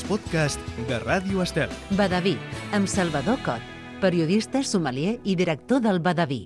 podcast de Ràdio Estel. Badaví, amb Salvador Cot, periodista, sommelier i director del Badaví.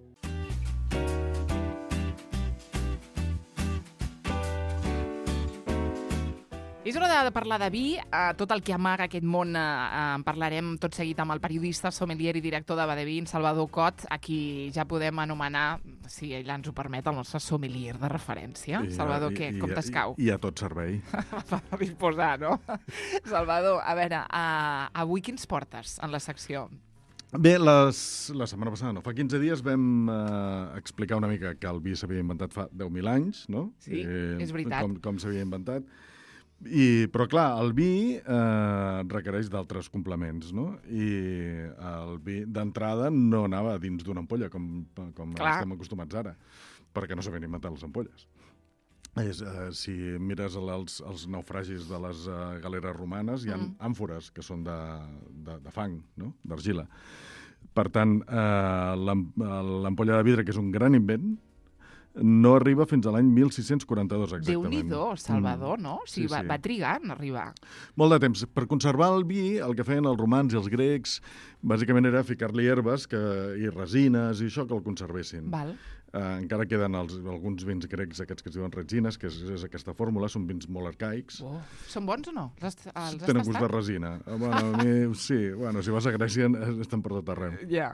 És hora de parlar de vi, tot el que amaga aquest món en parlarem tot seguit amb el periodista, sommelier i director de Badaví, Salvador Cot, a qui ja podem anomenar, si ell ens ho permet, el nostre sommelier de referència. Salvador, què? Com t'escau? I a tot servei. Per disposar, no? Salvador, a veure, avui quins portes en la secció? Bé, la setmana passada, no, fa 15 dies vam explicar una mica que el vi s'havia inventat fa 10.000 anys, no? Sí, és veritat. Com s'havia inventat. Però, clar, el vi requereix d'altres complements, no? I el vi, d'entrada, no anava dins d'una ampolla, com estem acostumats ara, perquè no s'havien inventat les ampolles. Si mires els naufragis de les galeres romanes, hi ha àmfores que són de fang, no? D'argila. Per tant, l'ampolla de vidre, que és un gran invent, no arriba fins a l'any 1642, exactament. Déu-n'hi-do, Salvador, no? O sigui, va trigar en arribar. Molt de temps. Per conservar el vi, el que feien els romans i els grecs, bàsicament era ficar-li herbes i resines i això que el conservessin. Val. Encara queden alguns vins grecs, aquests que es diuen resines, que és aquesta fórmula, són vins molt arcaics. Oh. Són bons o no? Els has Tenen gust tastat? de resina. Sí, si vas a Grècia estan per tot arreu. Ja.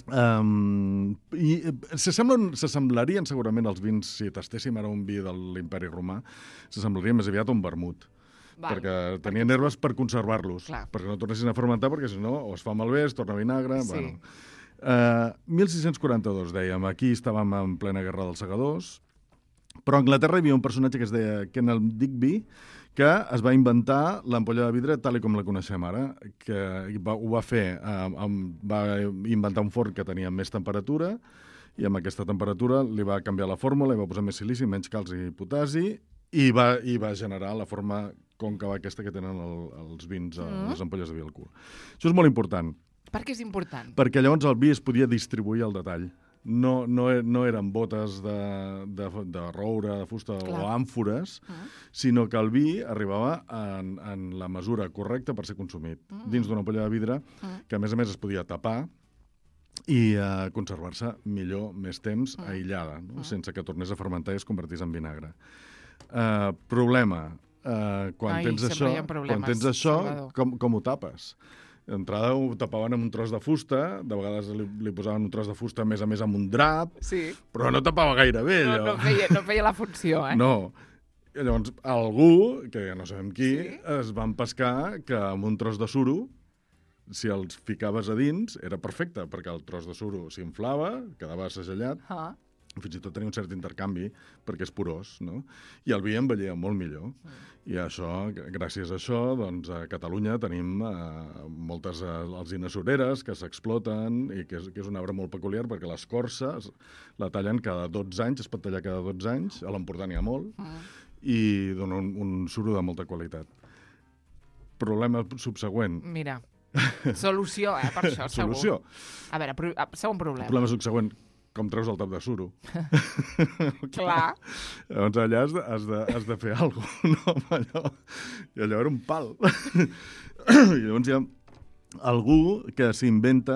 I s'assemblarien segurament els vins, si tastéssim ara un vi de l'Imperi Romà, s'assemblaria més aviat a un vermut. Perquè tenien herbes per conservar-los, perquè no tornessin a fermentar, perquè si no, o es fa malbé, es torna vinagre... Sí. Bueno. 1642, dèiem, aquí estàvem en plena Guerra dels Segadors, però a Anglaterra hi havia un personatge que es deia Kenneth Digby, que es va inventar l'ampolla de vidre tal com la coneixem ara, que ho va fer, va inventar un forn que tenia més temperatura, i amb aquesta temperatura li va canviar la fórmula, i va posar més silici, menys calç i potasi, i va generar la forma còncava aquesta que tenen els vins, les ampolles de vi al cul. Això és molt important. Per què és important? Perquè llavors el vi es podia distribuir al detall. No eren botes de roure, de fusta o àmfores, sinó que el vi arribava en la mesura correcta per ser consumit, dins d'una ampolla de vidre, que a més es podia tapar i conservar-se millor, més temps, aïllada, no? Sense que tornés a fermentar i es convertís en vinagre. Problema. Quan tens això, com ho tapes? D'entrada ho tapaven amb un tros de fusta, de vegades li posaven un tros de fusta a més amb un drap, però no tapava gaire bé allò. No feia la funció, eh? No. I llavors algú, que ja no sabem qui, es van pescar que amb un tros de suro, si els ficaves a dins, era perfecte, perquè el tros de suro s'inflava, quedava segellat, fins i tot tenia un cert intercanvi, perquè és porós, no? I el vi envellia molt millor. I gràcies a això, doncs, a Catalunya tenim moltes alzines sureres que s'exploten i que és un arbre molt peculiar perquè l'escorça la tallen cada 12 anys, es pot tallar cada 12 anys, a l'Empordà n'hi ha molt, i dona un suro de molta qualitat. Problema subsegüent. Mira, solució, per això, segur. Solució. A veure, segon problema. Problema subsegüent. Com treus el tap de suro. Clar. Llavors allà has de fer alguna cosa, no? I allò era un pal. I llavors hi ha algú que s'inventa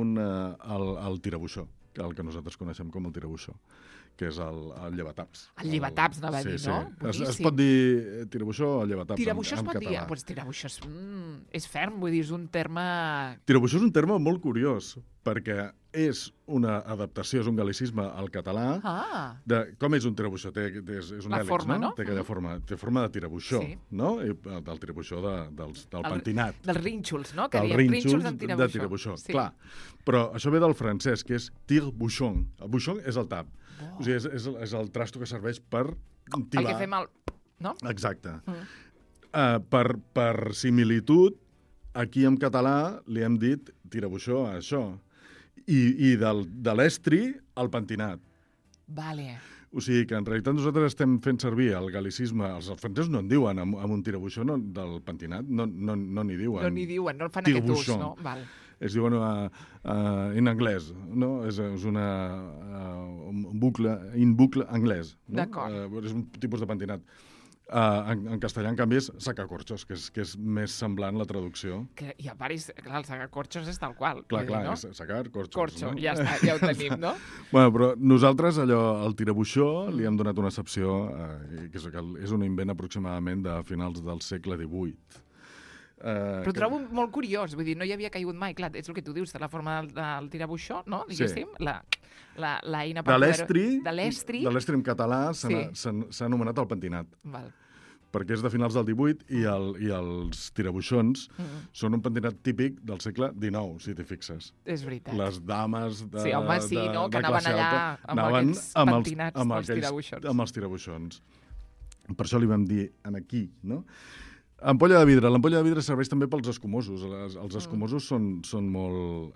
el tirabuixó, el que nosaltres coneixem com el tirabuixó, que és el llevataps. El llevataps, anava a dir, no? Es pot dir tirabuixó o llevataps en català. Tirabuixó es pot dir, doncs tirabuixó és ferm, vull dir, és un terme... Tirabuixó és un terme molt curiós, perquè és una adaptació, és un gal·licisme al català. Com és un tirabuixó? És un hèlix, no? Té aquella forma. Té forma de tirabuixó, no? Del tirabuixó del pentinat. Dels rínxols, no? Dels rínxols de tirabuixó. Clar. Però això ve del francès, que és tire-bouchon. El bouchon és el tap. O sigui, és el trasto que serveix per tibar. El que fem no? Exacte. Per similitud, aquí en català li hem dit tirabuixó a això. I de l'estri al pentinat. Vale. O sigui que en realitat nosaltres estem fent servir el gal·licisme. Els francesos no en diuen amb un tirabuixó del pentinat, no n'hi diuen. No n'hi diuen, no fan aquest ús, no? Val. Es diuen en anglès, no? És un bucle anglès. No? D'acord. És un tipus de pentinat. En castellà, en canvi, és sacacorchos, que és més semblant la traducció. I a Paris, clar, el sacacorchos és tal qual. Clar, no? és sacacorchos. Corcho, no? ja està, ja ho tenim, no? Bueno, però nosaltres, al tirabuixó, li hem donat una accepció, que és un invent aproximadament de finals del segle XVIII. Però trobo molt curiós, vull dir, no hi havia caigut mai, clar, és el que tu dius, de la forma del tirabuixó, no? Diguéssim, l'eina per de l'estri. De l'estri en català s'ha anomenat el pentinat. Val. Perquè és de finals del XVIII i els tirabuixons són un pentinat típic del segle XIX, si t'hi fixes. És veritat. Les dames de Sí, home, sí, no? Que anaven allà amb aquests pentinats dels tirabuixons. Amb els tirabuixons. Per això li vam dir aquí, no? Ampolla de vidre. L'ampolla de vidre serveix també pels escumosos. Els escumosos són molt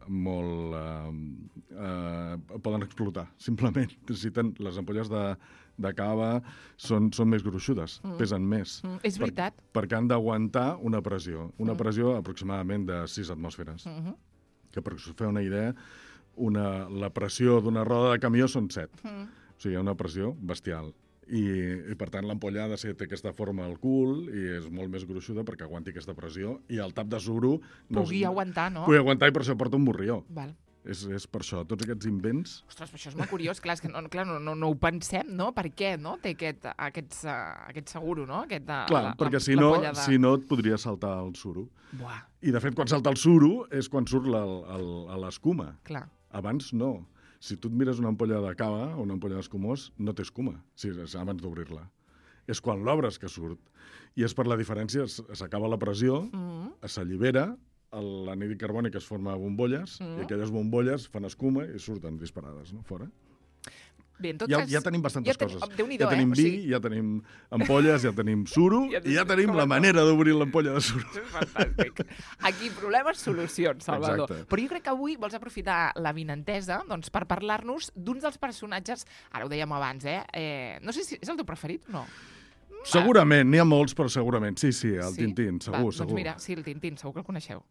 poden explotar, simplement. Necessiten les ampolles de cava són més gruixudes, pesen més. És veritat. Perquè han d'aguantar una pressió. Una pressió aproximadament de 6 atmosferes. Que per fer una idea, la pressió d'una roda de camió són 7. O sigui, hi ha una pressió bestial. I per tant l'ampolla té aquesta forma al cul i és molt més gruixuda perquè aguanti aquesta pressió i el tap de suro pugui aguantar, no? Pugui aguantar i per això porta un morrió. Val. És per això, tots aquests invents... Ostres, però això és molt curiós, clar, és que no ho pensem, no? Per què, no? Té aquest seguro, no? Clar, perquè si no et podria saltar el suro. Buah. I de fet, quan salta el suro és quan surt l'escuma. Clar. Abans no. Si tu et mires una ampolla de cava o una ampolla d'escumós, no té escuma, abans d'obrir-la. És quan l'obres que surt. I és per la diferència, s'acaba la pressió, s'allibera, l'anhídrid carbònic es forma a bombolles, i aquelles bombolles fan escuma i surten disparades, no? Fora. Bé, en tot cas... Ja tenim bastantes coses. Déu-n'hi-do, ja tenim vi, ja tenim ampolles, ja tenim suro, i ja tenim la manera d'obrir l'ampolla de suro. És fantàstic. Aquí, problemes, solucions, Salvador. Exacte. Però jo crec que avui vols aprofitar l'avinentesa per parlar-nos d'un dels personatges, ara ho dèiem abans, no sé si és el teu preferit o no? Segurament, n'hi ha molts, però segurament. Sí, el Tintín, segur. Doncs mira, sí, el Tintín, segur que el coneixeu.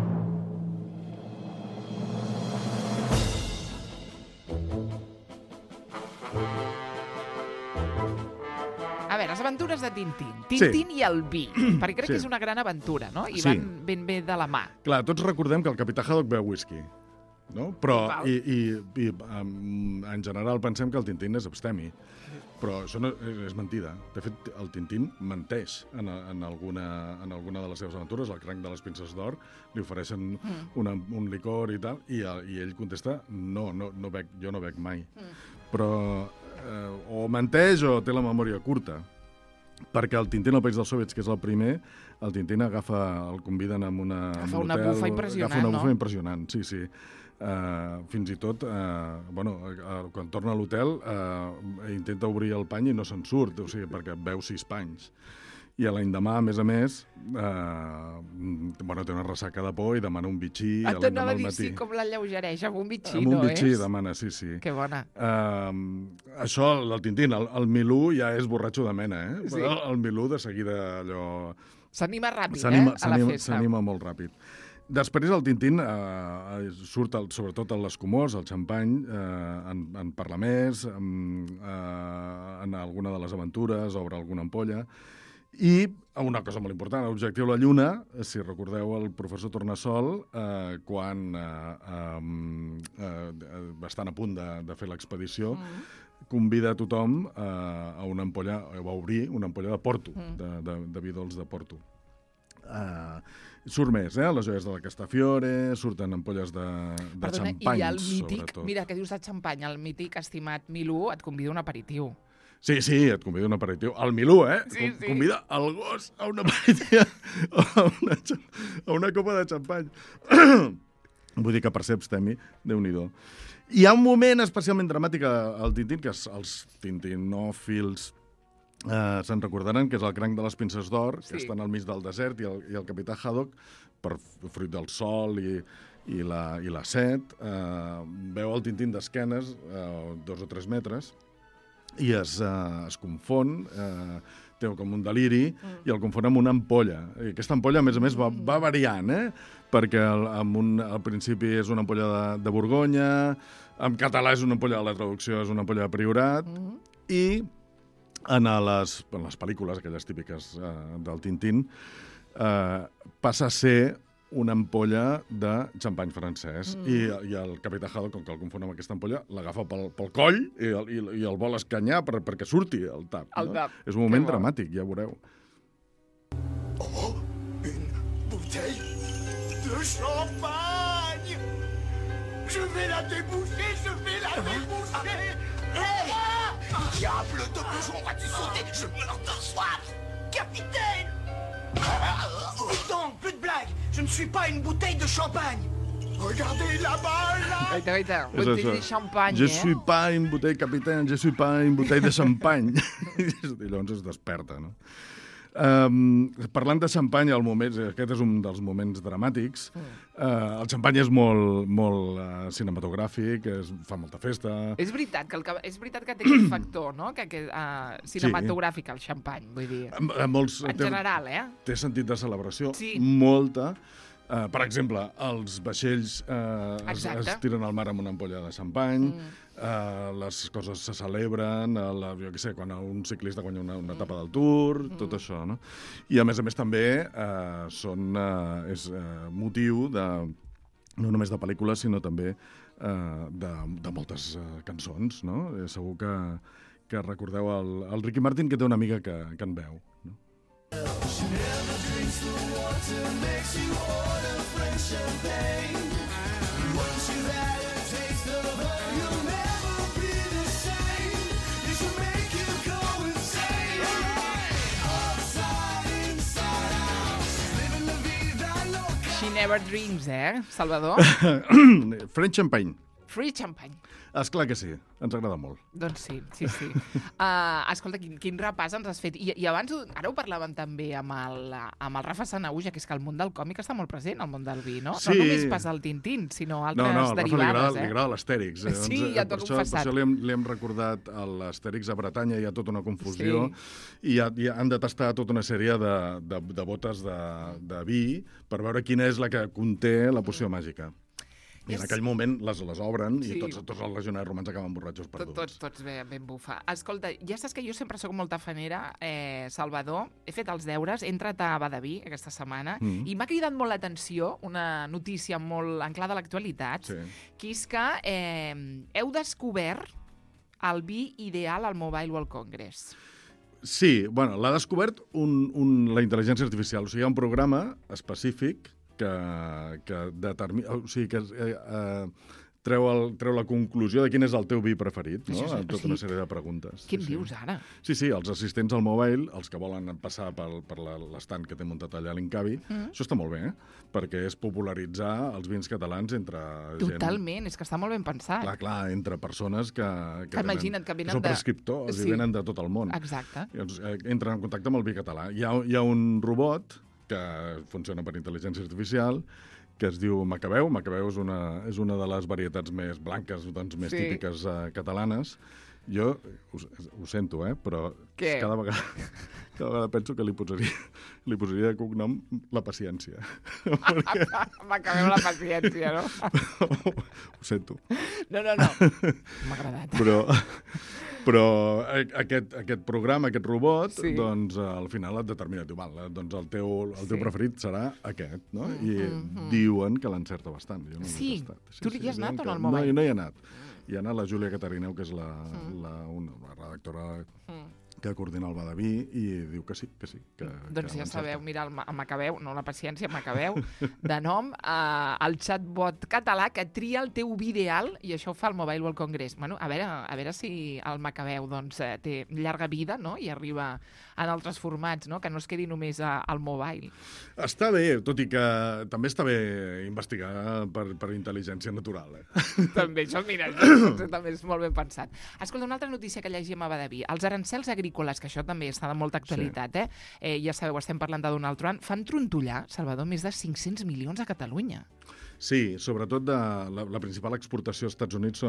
A veure, les aventures de Tintín. Tintín i el vi, perquè crec que és una gran aventura, no? I van ben bé de la mà. Clar, tots recordem que el Capità Haddock beu whisky, no? Però, en general, pensem que el Tintín és abstemi. Però això no, és mentida. De fet, el Tintín menteix en alguna de les seves aventures. Al cranc de les pinces d'or li ofereixen un licor i tal, i ell contesta, no, jo no bec mai. Però o menteix o té la memòria curta. Perquè el Tintín al País dels Soviets, que és el primer, el Tintín el conviden amb un hotel... Agafa una bufa impressionant, no? Agafa una bufa impressionant, sí. Fins i tot, quan torna a l'hotel, intenta obrir el pany i no se'n surt, o sigui, perquè beu 6 panys. I a l'endemà, a més, té una ressaca de por i demana un bitxí a l'endemà al matí. Sí, com l'alleugereix, amb un bitxí, no és? Amb un bitxí demana, sí. Que bona. Això, el Tintín, el Milú ja és borratxo de mena, Sí. Però el Milú de seguida allò... S'anima ràpid, a la festa. S'anima molt ràpid. Després el Tintín surt, sobretot a l'escumós, al xampany, en parla més, en alguna de les aventures, obre alguna ampolla. I una cosa molt important, l'objectiu la Lluna, si recordeu el professor Tornassol, quan bastant a punt de fer l'expedició, convida a tothom a una ampolla, a obrir una ampolla de Porto, de vi dolç de Porto. Surt més, les joies de la Castafiore, surten ampolles de xampanys, i el mític, sobretot. Mira, que dius de xampany, el mític estimat Milú et convida a un aperitiu. Sí, et convida un aperitiu. El Milú, Sí. Convida el gos a un aperitiu, a una copa de xampany. Vull dir que per ser abstemi, Déu-n'hi-do. Hi ha un moment especialment dramàtic al Tintín, que els tintinòfils se'n recordaran, que és el cranc de les pinces d'or, que estan al mig del desert, i el Capità Haddock, per fruit del sol i la set, veu el Tintín d'esquenes, 2 o 3 metres, i es confon, té com un deliri, i el confon amb una ampolla. I aquesta ampolla, a més, va variant, perquè al principi és una ampolla de Borgonya, en català és una ampolla de la traducció, és una ampolla de Priorat, i en les pel·lícules, aquelles típiques del Tintín, passa a ser una ampolla de xampany francès. I el capità Haddock, com que el confon amb aquesta ampolla, l'agafa pel coll i el vol escanyar perquè surti el tap. El tap. És un moment dramàtic, ja veureu. Oh, une bouteille de champagne! Je vais la déboucher, je vais la déboucher! Hey! Diable de bouchon, vas-tu sauter? Je meurs de soif! Capitaine! Putain, plus de blagues! Je ne suis pas une bouteille de champagne! Regardez là-bas, là! Gaita, botell de xampany, Je suis pas une bouteille, capitaine, je suis pas une bouteille de champagne. I llavors es desperta, no? Parlant de xampany, aquest és un dels moments dramàtics. El xampany és molt cinematogràfic, fa molta festa. És veritat que té aquest factor, no? Cinematogràfic, el xampany, vull dir. En general, Té sentit de celebració, sí. Molta. Per exemple, els vaixells es tiren al mar amb una ampolla de xampany, les coses se celebren, jo què sé, quan un ciclista guanya una etapa del Tour, tot això, no? I a més també és motiu no només de pel·lícules, sinó també de moltes cançons, no? Segur que recordeu el Ricky Martin, que té una amiga que en veu, no? She never drinks the water, makes you order French champagne. Once you've had a taste of her, you'll never be the same. It should make you go insane. Upside, inside out, living la vida loca. She never drinks, Salvador? French champagne. Free champagne. Esclar que sí, ens agrada molt. Doncs sí. Escolta, quin repàs ens has fet. I abans, ara ho parlàvem també amb el Rafa Sanahuja, que és que el món del còmic està molt present, el món del vi, no? Sí. No només pas el Tintín, sinó altres derivades. Li agrada l'Astèrix. Sí, ja t'ho he confessat. Per això li hem recordat l'Astèrix a Bretanya, hi ha tota una confusió, i han de tastar tota una sèrie de botes de vi per veure quina és la que conté la poció màgica. I en aquell moment les obren i tots els legionaris romans acaben borratxos perduts. Tots ben bufa. Escolta, ja saps que jo sempre sóc molt tafanera, Salvador. He fet els deures, he entrat a Badaví aquesta setmana i m'ha cridat molt l'atenció una notícia molt anclada a l'actualitat, que és que heu descobert el vi ideal al Mobile World Congress. Sí, bueno, l'ha descobert la intel·ligència artificial. O sigui, hi ha un programa específic que determina, o sigui, que treu la conclusió de quin és el teu vi preferit, no? Amb tota una sèrie de preguntes. Què em dius ara? Sí, els assistents al mobile, els que volen passar per l'estand que té muntat allà a l'Incavi, això està molt bé, perquè és popularitzar els vins catalans entre gent... Totalment, és que està molt ben pensat. Clar, entre persones que imagina't que venen són prescriptors i venen de tot el món. Exacte. Entren en contacte amb el vi català. Hi ha un robot que funciona per intel·ligència artificial, que es diu Macabeu. Macabeu és una de les varietats més blanques, més típiques catalanes. Jo ho sento, però cada vegada penso que li posaria de cognom la paciència. Macabeu la paciència, no? Ho sento. No. M'ha agradat. Però aquest programa, aquest robot, doncs al final et determina, doncs el teu preferit serà aquest, no? I diuen que l'encerta bastant. Jo no sí? He tastat. Tu hi has anat o no al Mobile? No hi he anat. Hi ha anat la Júlia Catarineu, que és la redactora que coordina el Badaví, i diu que sí. Doncs ja sabeu, mira, el Macabeu, no la paciència, Macabeu, de nom, el chatbot català que tria el teu vi ideal, i això ho fa el Mobile World Congress. Bueno, a veure si el Macabeu doncs, té llarga vida, no?, i arriba en altres formats, no?, que no es quedi només al mobile. Està bé, tot i que també està bé investigar per intel·ligència natural. També, això, mira, això també és molt ben pensat. Escolta, una altra notícia que llegim a Badaví. Els arancels agrícoles, que això també està de molta actualitat, ja sabeu, estem parlant de Donald Trump, fan trontollar, Salvador, més de 500 milions a Catalunya. Sí, sobretot la principal exportació als Estats Units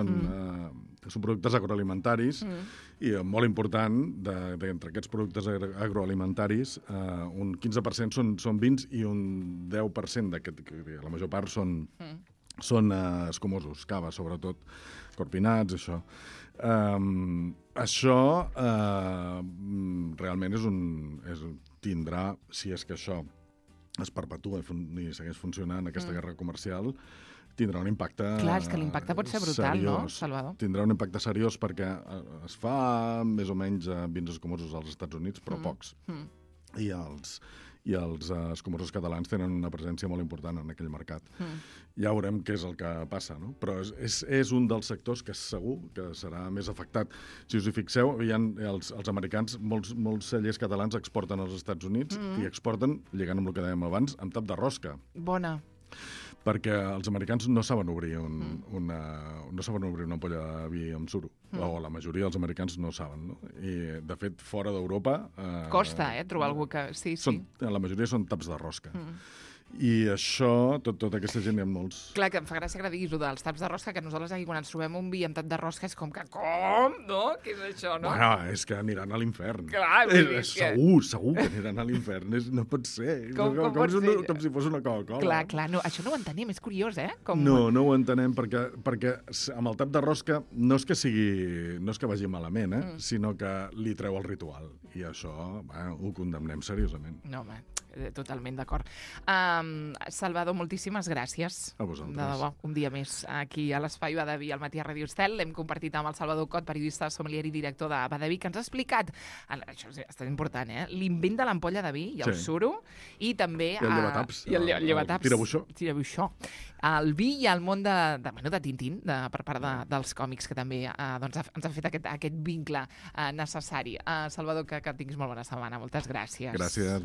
són productes agroalimentaris i molt important, d'entre aquests productes agroalimentaris, un 15% són vins i un 10%, la major part són escumosos, cava, sobretot, corpinats, això. Això realment tindrà, si és que això es perpetua i segueix funcionant, aquesta guerra comercial, tindrà un impacte Clar, és que l'impacte pot ser brutal, seriós. no, Salvador? Tindrà un impacte seriós perquè es fa més o menys vins escumosos als Estats Units, però pocs. I els escumosos catalans tenen una presència molt important en aquell mercat. Ja veurem què és el que passa, no? Però és un dels sectors que segur que serà més afectat. Si us hi fixeu, els americans, molts cellers catalans exporten als Estats Units i exporten, lligant amb el que dèiem abans, amb tap de rosca. Bona. Perquè els americans no saben obrir una ampolla de vi amb suro. O la majoria dels americans no saben, no? I, de fet, fora d'Europa... Costa, trobar algú que... Sí. La majoria són taps de rosca. I això, tota aquesta gent hi ha molts... Clar, que em fa gràcia que diguis dels taps de rosca, que nosaltres aquí quan ens trobem un vi amb tap de rosca és com que, com? No? Què és això, no? Bueno, és que aniran a l'infern. Clar, vull dir que... Segur que aniran a l'infern. No pot ser. Com pot ser? Com si fos una Coca-Cola. Clar, no, això no ho entenem, és curiós, No ho entenem, perquè amb el tap de rosca no és que vagi malament, sinó que li treu el ritual. I això ho condemnem seriosament. No, home, totalment d'acord. Salvador, moltíssimes gràcies. A vosaltres. De debò, un dia més aquí a l'Espai Badaví, al matí a Ràdio Estel. L'hem compartit amb el Salvador Cot, periodista, sommelier i director de Badaví, que ens ha explicat, això és bastant important, l'invent de l'ampolla de vi i el suro, i també... I el llevataps. I el llevataps. Tirabuixó. El vi i el món de Tintín, per part dels còmics, que també ens ha fet aquest vincle necessari. Salvador, que tinguis molt bona setmana. Moltes gràcies. Gràcies.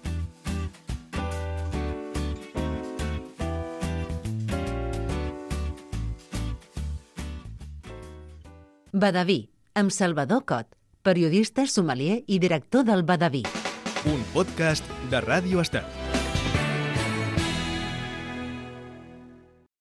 Badaví, amb Salvador Cot, periodista, sommelier i director del Badaví. Un podcast de Ràdio Estel.